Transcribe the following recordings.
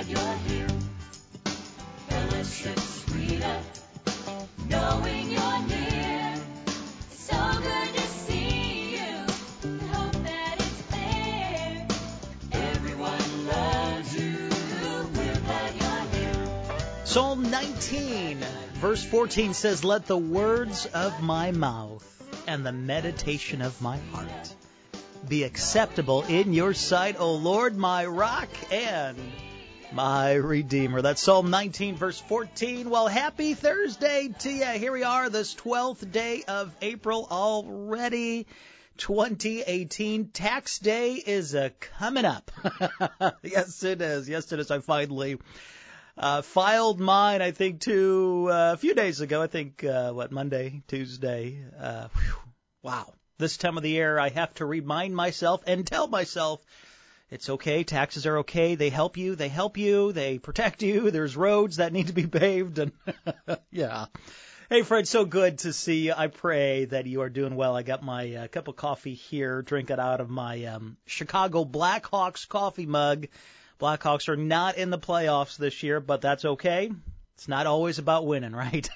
glad you're here. Fellowship sweeter, knowing you're near. It's so good to see you. I hope that it's clear. Everyone loves you. We're glad you're here. Psalm 19, verse 14 says, "Let the words of my mouth and the meditation of my heart be acceptable in your sight, O Lord, my rock and my Redeemer." That's Psalm 19, verse 14. Well, happy Thursday to you. Here we are, this 12th day of April already. 2018. Tax day is coming up. Yes, it is. Yes, it is. I finally filed mine, I think, a few days ago. I think, Monday, Tuesday. Wow. This time of the year, I have to remind myself and tell myself, it's okay, taxes are okay, they help you, they protect you, there's roads that need to be paved, and yeah. Hey, Fred, so good to see you. I pray that you are doing well. I got my cup of coffee here, drink it out of my Chicago Blackhawks coffee mug. Blackhawks are not in the playoffs this year, but that's okay. It's not always about winning, right?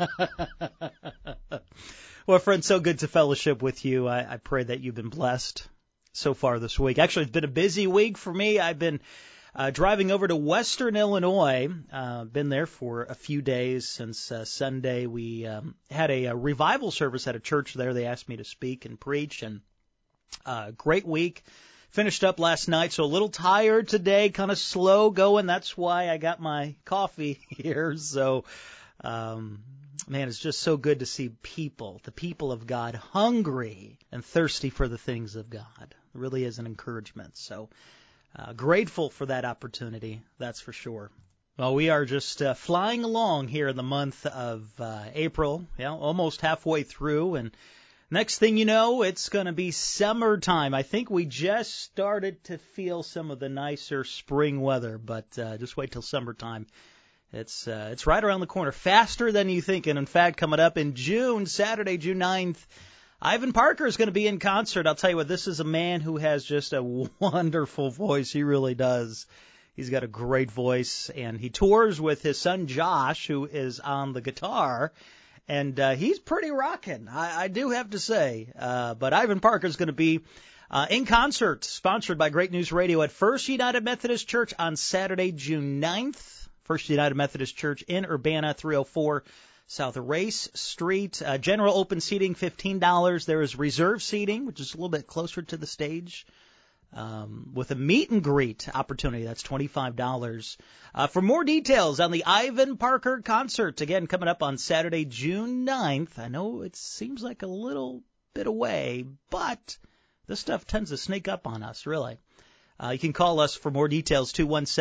Well, friends, so good to fellowship with you. I pray that you've been blessed so far this week. Actually, it's been a busy week for me. I've been driving over to Western Illinois. Been there for a few days since Sunday. We had a revival service at a church there. They asked me to speak and preach, and great week. Finished up last night, so a little tired today, kind of slow going. That's why I got my coffee here. So, man, it's just so good to see the people of God, hungry and thirsty for the things of God. It really is an encouragement. So, grateful for that opportunity, that's for sure. Well, we are just flying along here in the month of April, almost halfway through, and next thing you know, it's going to be summertime. I think we just started to feel some of the nicer spring weather, but just wait till summertime. It's right around the corner, faster than you think. And in fact, coming up in June, Saturday, June 9th, Ivan Parker is going to be in concert. I'll tell you what, this is a man who has just a wonderful voice. He really does. He's got a great voice, and he tours with his son Josh, who is on the guitar. And he's pretty rocking, I do have to say. But Ivan Parker is going to be in concert, sponsored by Great News Radio at First United Methodist Church on Saturday, June 9th. First United Methodist Church in Urbana, 304 South Race Street. General open seating, $15. There is reserve seating, which is a little bit closer to the stage, with a meet and greet opportunity. That's $25. For more details on the Ivan Parker concert, again, coming up on Saturday, June 9th. I know it seems like a little bit away, but this stuff tends to sneak up on us, really. You can call us for more details,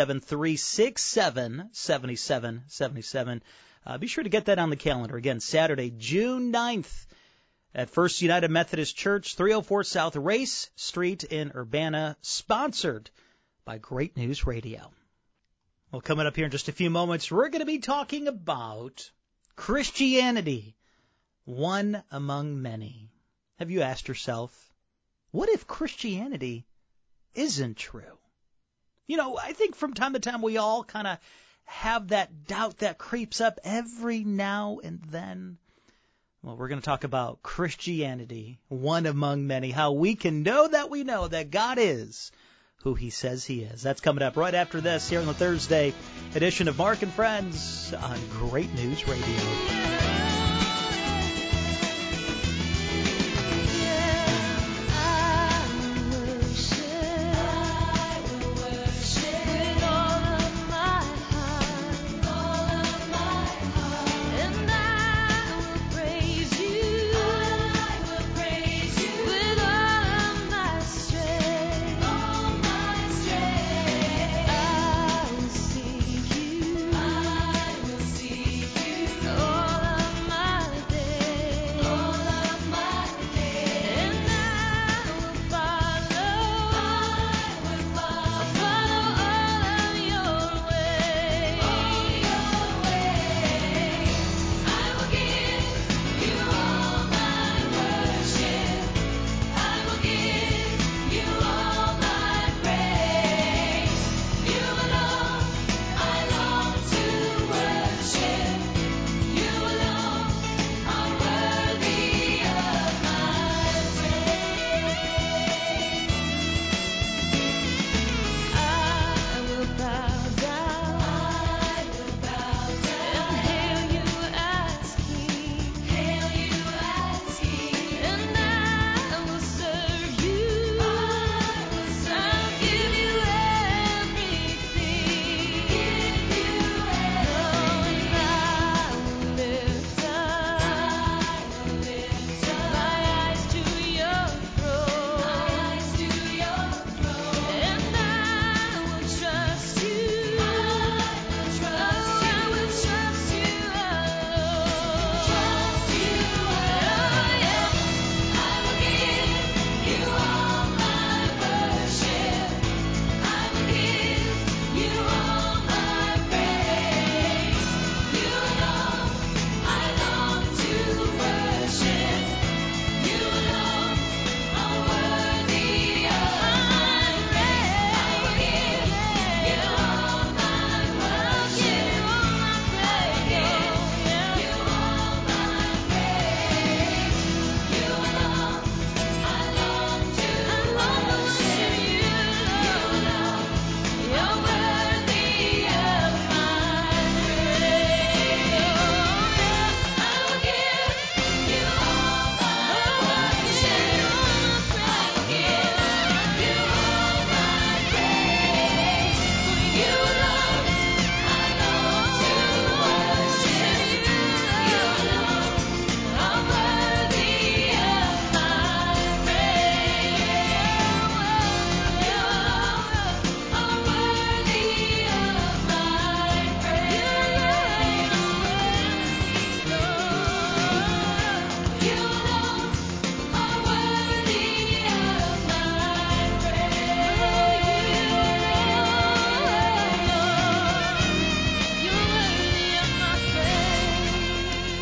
217-367-7777. Be sure to get that on the calendar. Again, Saturday, June 9th at First United Methodist Church, 304 South Race Street in Urbana, sponsored by Great News Radio. Well, coming up here in just a few moments, we're going to be talking about Christianity, one among many. Have you asked yourself, what if Christianity isn't true? You know, I think from time to time we all kind of have that doubt that creeps up every now and then. Well, we're going to talk about Christianity, one among many, how we can know that God is who He says He is. That's coming up right after this here on the Thursday edition of Mark and Friends on Great News Radio.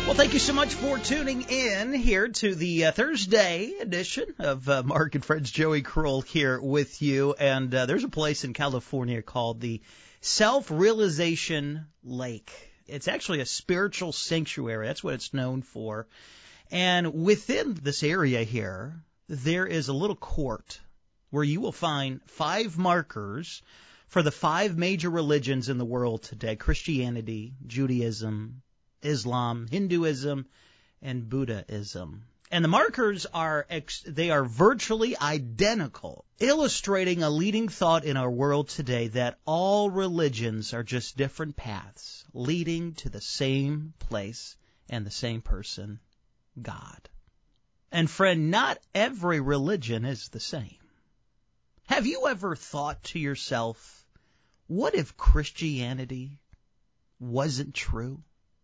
Well, thank you so much for tuning in here to the Thursday edition of Mark and Friends. Joey Kroll here with you. And there's a place in California called the Self-Realization Lake. It's actually a spiritual sanctuary. That's what it's known for. And within this area here, there is a little court where you will find 5 markers for the 5 major religions in the world today: Christianity, Judaism, Islam, Hinduism, and Buddhism. And the markers are virtually identical, illustrating a leading thought in our world today that all religions are just different paths leading to the same place and the same person, God. And friend, not every religion is the same. Have you ever thought to yourself, what if Christianity wasn't true?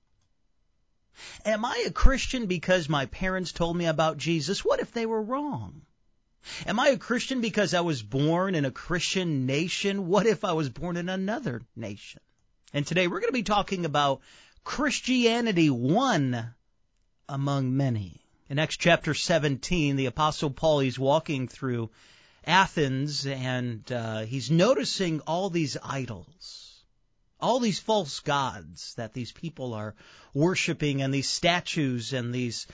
Am I a Christian because my parents told me about Jesus? What if they were wrong? Am I a Christian because I was born in a Christian nation? What if I was born in another nation? And today we're going to be talking about Christianity, one among many. In Acts chapter 17, the Apostle Paul, he's walking through Athens, and he's noticing all these idols. All these false gods that these people are worshiping, and these statues and these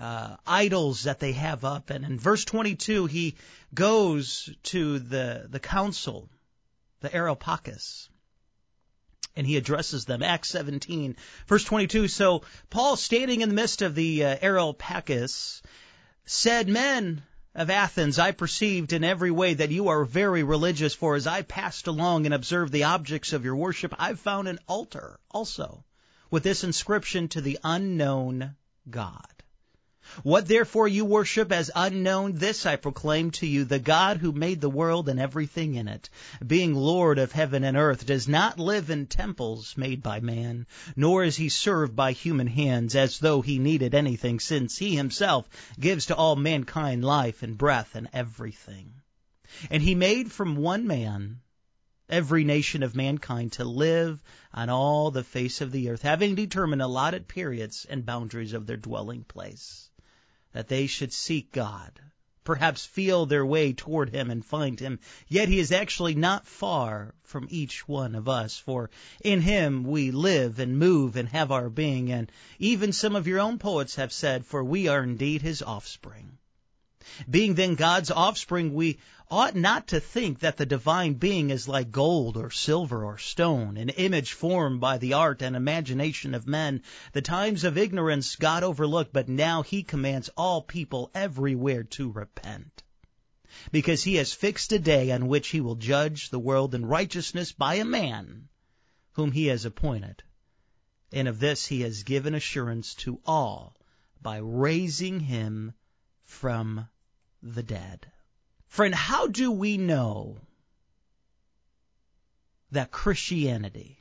idols that they have up. And in verse 22, he goes to the council, the Areopagus, and he addresses them. Acts 17, verse 22. So Paul, standing in the midst of the Areopagus, said, "Men of Athens, I perceived in every way that you are very religious, for as I passed along and observed the objects of your worship, I found an altar also with this inscription: to the unknown God. What therefore you worship as unknown, this I proclaim to you: the God who made the world and everything in it, being Lord of heaven and earth, does not live in temples made by man, nor is he served by human hands as though he needed anything, since he himself gives to all mankind life and breath and everything. And he made from one man every nation of mankind to live on all the face of the earth, having determined allotted periods and boundaries of their dwelling place, that they should seek God, perhaps feel their way toward him and find him. Yet he is actually not far from each one of us, for in him we live and move and have our being. And even some of your own poets have said, for we are indeed his offspring. Being then God's offspring, we ought not to think that the divine being is like gold or silver or stone, an image formed by the art and imagination of men. The times of ignorance God overlooked, but now he commands all people everywhere to repent, because he has fixed a day on which he will judge the world in righteousness by a man whom he has appointed. And of this he has given assurance to all by raising him from the dead." Friend, how do we know that Christianity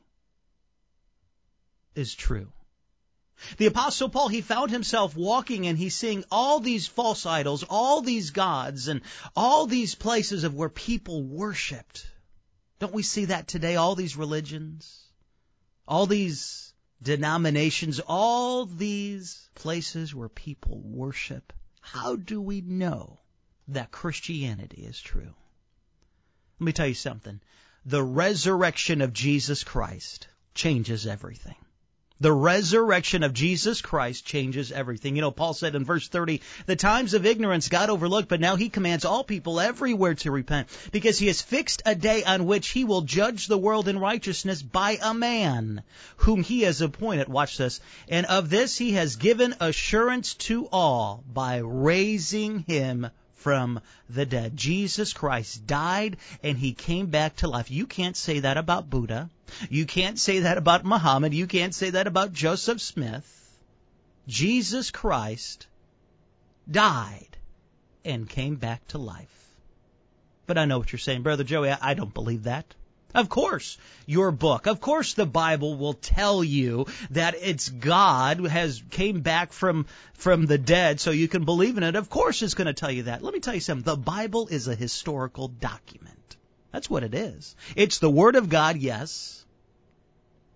is true? The Apostle Paul, he found himself walking and he's seeing all these false idols, all these gods, and all these places of where people worshipped. Don't we see that today? All these religions, all these denominations, all these places where people worship. How do we know that Christianity is true? Let me tell you something. The resurrection of Jesus Christ changes everything. The resurrection of Jesus Christ changes everything. You know, Paul said in verse 30, the times of ignorance God overlooked, but now he commands all people everywhere to repent, because he has fixed a day on which he will judge the world in righteousness by a man whom he has appointed. Watch this. And of this he has given assurance to all by raising him from the dead. Jesus Christ died and he came back to life. You can't say that about Buddha. You can't say that about Muhammad. You can't say that about Joseph Smith. Jesus Christ died and came back to life. But I know what you're saying, Brother Joey. I don't believe that. Of course, your book, of course the Bible will tell you that it's God who came back from the dead so you can believe in it. Of course it's going to tell you that. Let me tell you something. The Bible is a historical document. That's what it is. It's the Word of God, yes.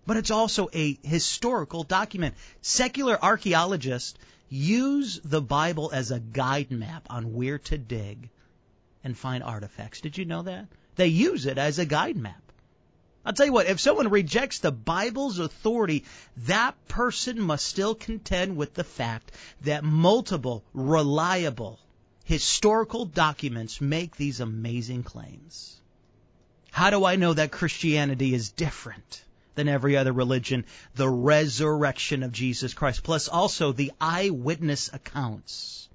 but it's also a historical document. Secular archaeologists use the Bible as a guide map on where to dig and find artifacts. Did you know that? They use it as a guide map. I'll tell you what, if someone rejects the Bible's authority, that person must still contend with the fact that multiple, reliable, historical documents make these amazing claims. How do I know that Christianity is different than every other religion? The resurrection of Jesus Christ, plus also the eyewitness accounts.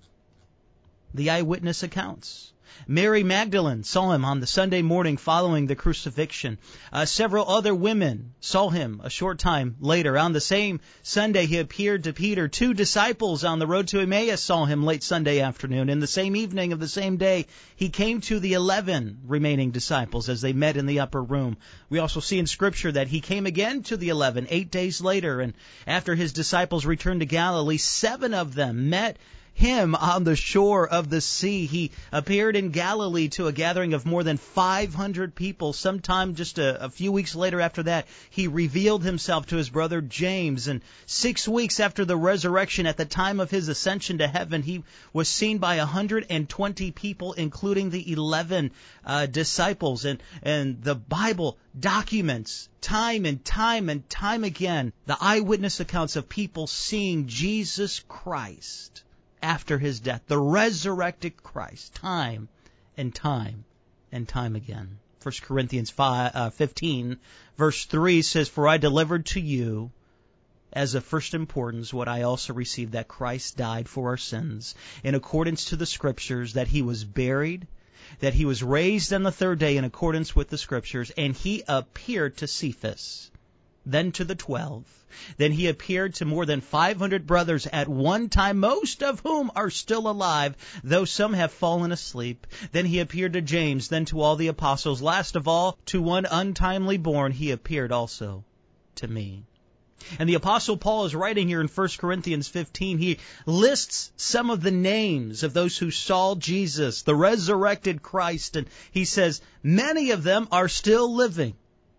The eyewitness accounts. Mary Magdalene saw him on the Sunday morning following the crucifixion. Several other women saw him a short time later. On the same Sunday, he appeared to Peter. 2 disciples on the road to Emmaus saw him late Sunday afternoon. In the same evening of the same day, he came to the 11 remaining disciples as they met in the upper room. We also see in Scripture that he came again to the 11 8 days later. And after his disciples returned to Galilee, 7 of them met him on the shore of the sea. He appeared in Galilee to a gathering of more than 500 people. Sometime just a few weeks later after that, he revealed himself to his brother James. And 6 weeks after the resurrection, at the time of his ascension to heaven, he was seen by 120 people, including the 11 disciples. And the Bible documents time and time and time again the eyewitness accounts of people seeing Jesus Christ after his death, the resurrected Christ, time and time and time again. 1 Corinthians 15, verse 3 says, "For I delivered to you as of first importance what I also received, that Christ died for our sins, in accordance to the Scriptures, that he was buried, that he was raised on the third day in accordance with the Scriptures, and he appeared to Cephas, then to the 12. Then he appeared to more than 500 brothers at one time, most of whom are still alive, though some have fallen asleep. Then he appeared to James, then to all the apostles. Last of all, to one untimely born, he appeared also to me." And the Apostle Paul is writing here in 1 Corinthians 15. He lists some of the names of those who saw Jesus, the resurrected Christ, and he says, many of them are still living.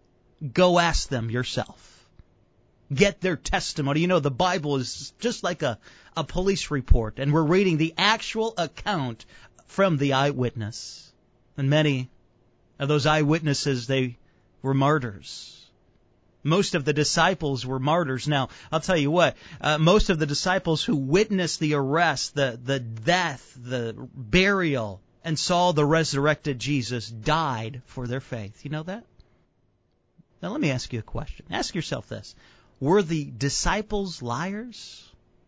Go ask them yourself. Get their testimony. You know, the Bible is just like a police report, and we're reading the actual account from the eyewitness. And many of those eyewitnesses, they were martyrs. Most of the disciples were martyrs. Now, I'll tell you what, most of the disciples who witnessed the arrest, the death, the burial, and saw the resurrected Jesus died for their faith. You know that? Now, let me ask you a question. Ask yourself this. Were the disciples liars?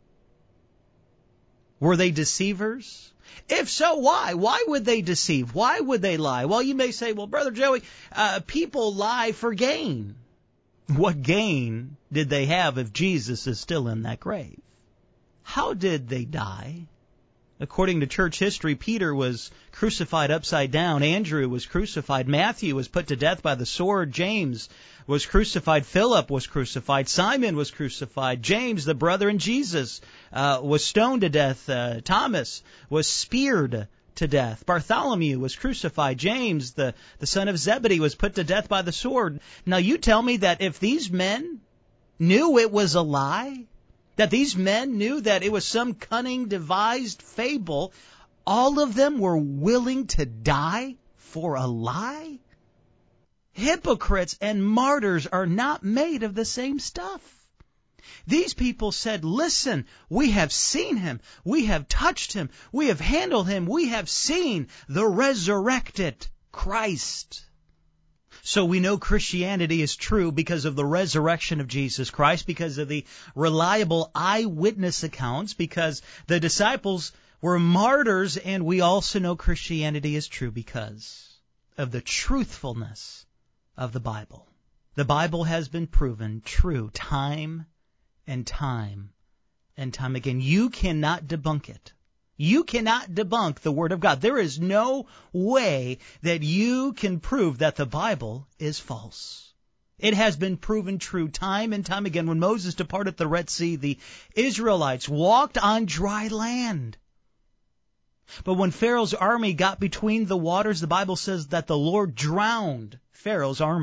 Were they deceivers? If so, why? Why would they deceive? Why would they lie? Well, you may say, well, Brother Joey, people lie for gain. What gain did they have if Jesus is still in that grave? How did they die? According to church history, Peter was crucified upside down. Andrew was crucified. Matthew was put to death by the sword. James was crucified. Philip was crucified. Simon was crucified. James, the brother in Jesus, was stoned to death. Thomas was speared to death. Bartholomew was crucified. James, the son of Zebedee, was put to death by the sword. Now you tell me that if these men knew it was a lie, that these men knew that it was some cunning devised fable, all of them were willing to die for a lie? Hypocrites and martyrs are not made of the same stuff. These people said, listen, we have seen him, we have touched him, we have handled him, we have seen the resurrected Christ. So we know Christianity is true because of the resurrection of Jesus Christ, because of the reliable eyewitness accounts, because the disciples were martyrs, and we also know Christianity is true because of the truthfulness of the Bible. The Bible has been proven true time and time and time again. You cannot debunk it. You cannot debunk the Word of God. There is no way that you can prove that the Bible is false. It has been proven true time and time again. When Moses departed the Red Sea, the Israelites walked on dry land. But when Pharaoh's army got between the waters, the Bible says that the Lord drowned Pharaoh's army.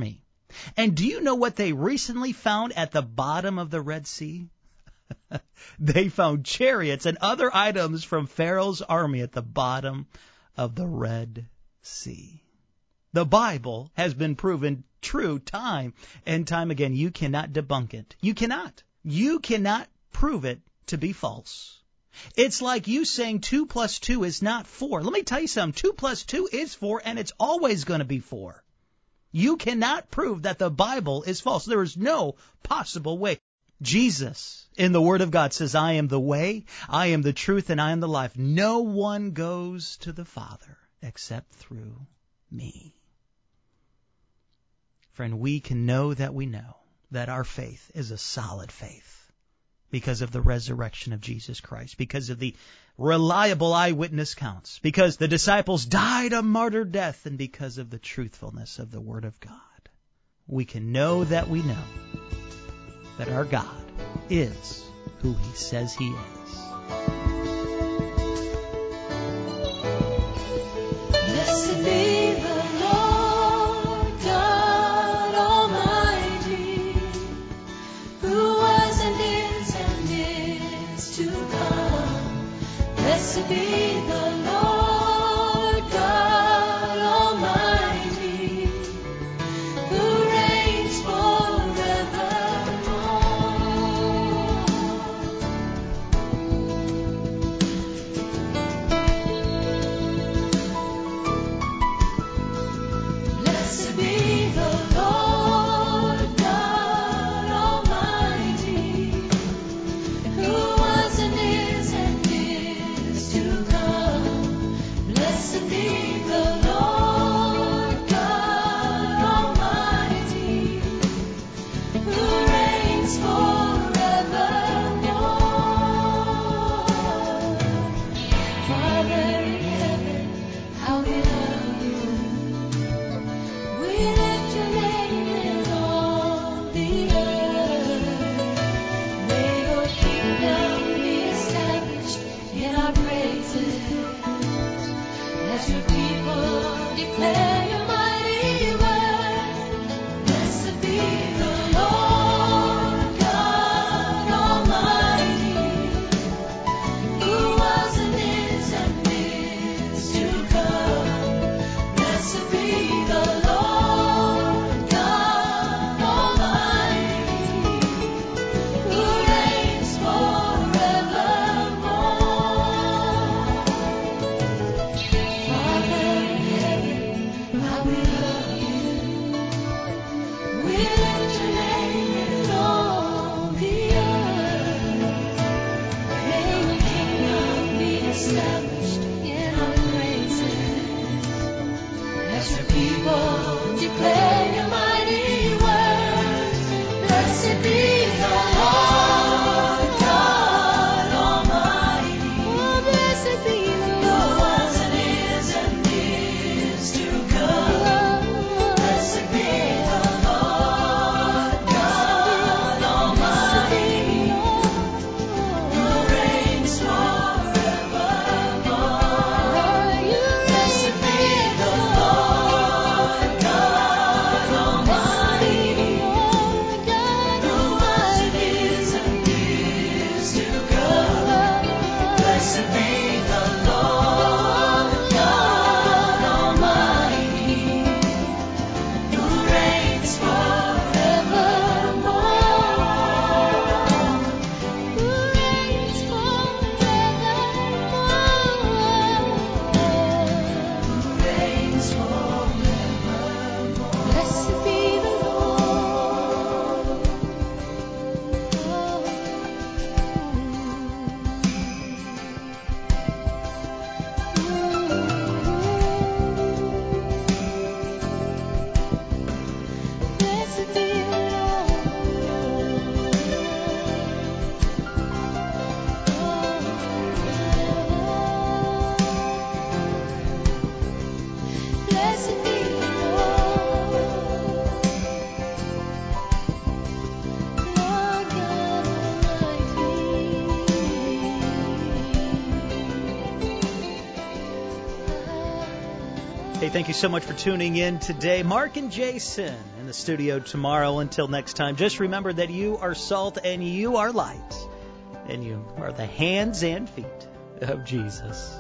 And do you know what they recently found at the bottom of the Red Sea? They found chariots and other items from Pharaoh's army at the bottom of the Red Sea. The Bible has been proven true time and time again. You cannot debunk it. You cannot. You cannot prove it to be false. It's like you saying 2 plus 2 is not 4. Let me tell you something. 2 plus 2 is 4, and it's always going to be 4. You cannot prove that the Bible is false. There is no possible way. Jesus, in the Word of God, says, I am the way, I am the truth, and I am the life. No one goes to the Father except through me. Friend, we can know that our faith is a solid faith because of the resurrection of Jesus Christ, because of the reliable eyewitness counts, because the disciples died a martyr death, and because of the truthfulness of the Word of God. We can know that our God is who He says He is. Blessed be the Lord God Almighty, who was and is to come. Blessed be the Lord God Almighty, who reigns forevermore. Blessed be the Lord God Almighty, who was and is to come. Blessed be the Lord God Almighty, who reigns forevermore. Father in heaven, how we love you. We lift your name in all the earth. May your kingdom be established in our praises, as your people declare your mighty word. Blessed be the Lord God Almighty, who was and is to come. Blessed be the Lord God Almighty, who reigns forevermore. Father in heaven, how we love you. We lift your name in all the earth. May your kingdom be established in our praises, as your people declare your mighty word. Blessed be the Lord God Almighty. Oh, blessed be the Lord, who was and is to come. Blessed be the Lord God Almighty, who reigns forevermore. Blessed be the Lord God Almighty, who was and is to come. Blessed be the Lord God Almighty, who reigns forevermore. Who reigns forevermore. Blessed be the Lord. Blessed be the Lord. Blessed be the Lord, Lord God Almighty. Hey, thank you so much for tuning in today. Mark and Jason in the the studio tomorrow. Until next time, just remember that you are salt and you are light, and you are the hands and feet of Jesus.